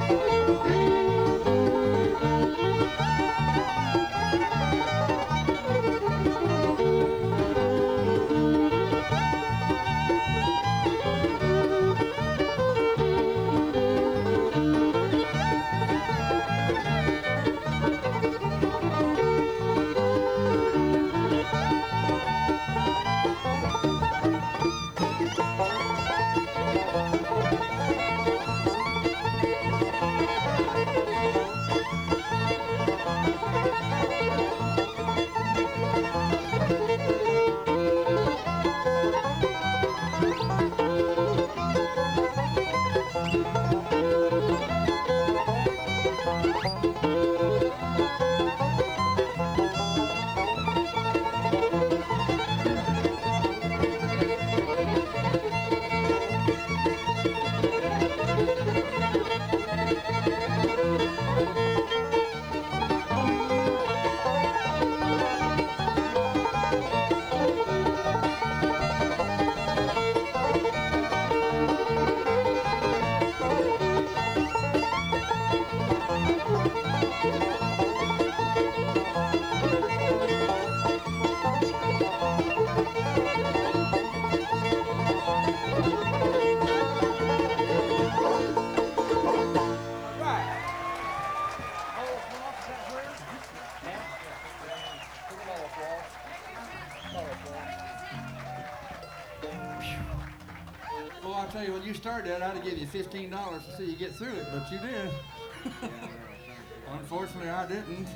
Well, I'll tell you, when you started that, I'd have given you $15 to see you get through it, but you did. Unfortunately, I didn't.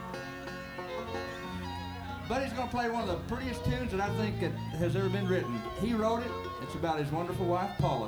Buddy's going to play one of the prettiest tunes that I think that has ever been written. He wrote it. It's about his wonderful wife, Paula.